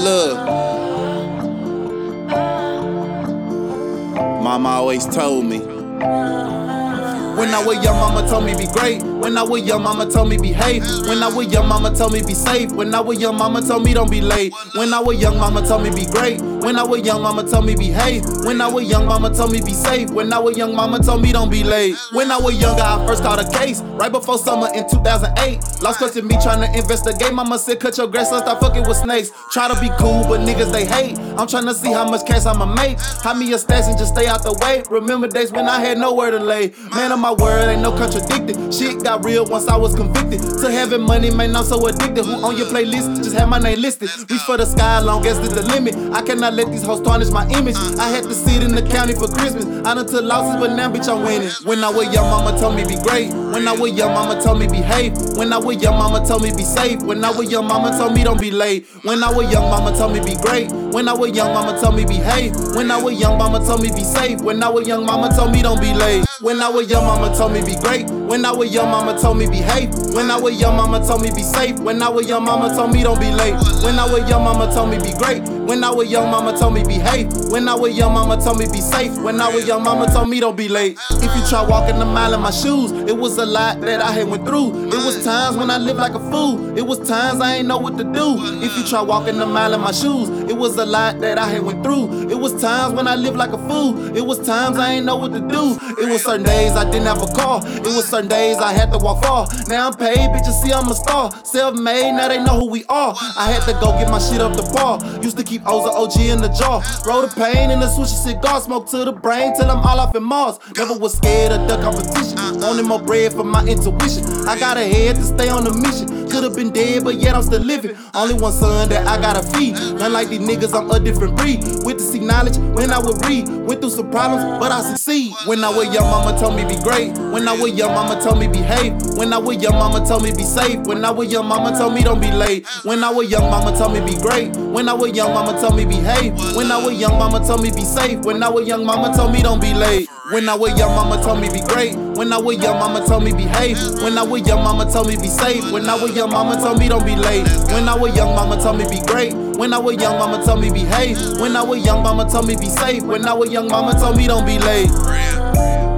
Look, mama always told me. When I was young, mama told me be great. When I was young, mama told me behave. When I was young, mama told me be safe. When I was young, mama told me don't be late. When I was young, mama told me be great. When I was young, mama told me behave. When I was young, mama told me be safe. When I was young, mama told me don't be late. When I was younger, I first caught a case right before summer in 2008. Lost touch me trying to investigate. Mama said cut your grass, stop fucking with snakes. Try to be cool, but niggas they hate. I'm trying to see how much cash I'ma make. Hide me a stash and just stay out the way. Remember days when I had nowhere to lay. Man of my word, ain't no contradicting. Shit got real once I was convicted. To having money, man, I'm so addicted. Who on your playlist? Just have my name listed. Reach for the sky, long as it's the limit. I cannot let these hoes tarnish my image. I had to sit in the county for Christmas. I done took losses, but now bitch I'm winning. When I was young, mama told me be great. When I was young, mama told me behave. When I was young, mama told me be safe. When I was young, mama told me don't be late. When I was young, mama told me be great. When I was young, mama told me behave. When I was young, mama told me be safe. When I was young, mama told me don't be late. When I was young, mama told me be great. When I was young, mama told me behave. When I was young, mama told me be safe. When I was young, mama told me don't be late. When I was young, mama told me be great. When I was young, mama told me behave. When I was young, mama told me be safe. When I was young, mama told me don't be late. If you try walking a mile in my shoes, it was a lot that I had went through. It was times when I lived like a fool. It was times I ain't know what to do. If you try walking a mile in my shoes, it was a lot that I had went through. It was times when I lived like a fool. It was times I ain't know what to do. It was certain days I didn't have a car. It was certain days I had to walk far. Now I'm paid, bitches see I'm a star. Self-made, now they know who we are. I had to go get my shit up the bar. Used to keep O's or OG in the jar. Roll the pain in the switch cigar. Smoke to the brain till I'm all off in Mars. Never was scared of the competition. Wanted more bread for my intuition. I got a head to stay on the mission. Could've been dead, but yet I'm still living. Only one son that I gotta feed. Not like these niggas, I'm a different breed. With to seek knowledge when I would read. Went through some problems, but I succeed. When I was young, mama told me be great. When I was young, mama told me behave. When I was young, mama told me be safe. When I was young, mama told me don't be late. When I was young, mama told me be great. When I was young, mama told me behave. When I was young, mama told me be safe. When I was young, mama told me don't be late. When I was young, mama told me be great. When I was young, mama told me behave. When I was young, mama told me be safe. When I was young, mama told me don't be late. When I was young, mama told me be great. When I was young, mama told me behave. When I was young, mama told me be safe. When I was young, mama told me don't be late.